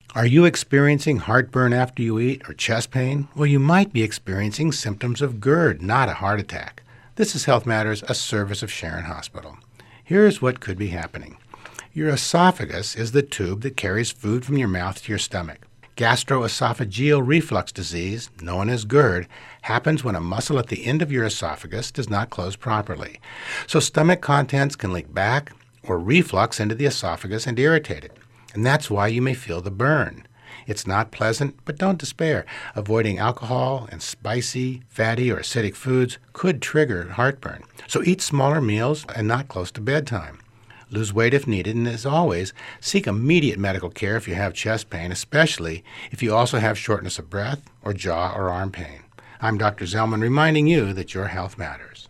Are you experiencing heartburn after you eat or chest pain? Well, you might be experiencing symptoms of GERD, not a heart attack. This is Health Matters, a service of Sharon Hospital. Here's what could be happening. Your esophagus is the tube that carries food from your mouth to your stomach. Gastroesophageal reflux disease, known as GERD, happens when a muscle at the end of your esophagus does not close properly. So stomach contents can leak back or reflux into the esophagus and irritate it. And that's why you may feel the burn. It's not pleasant, but don't despair. Avoiding alcohol and spicy, fatty, or acidic foods could trigger heartburn. So eat smaller meals and not close to bedtime. Lose weight if needed, and as always, seek immediate medical care if you have chest pain, especially if you also have shortness of breath or jaw or arm pain. I'm Dr. Zellman reminding you that your health matters.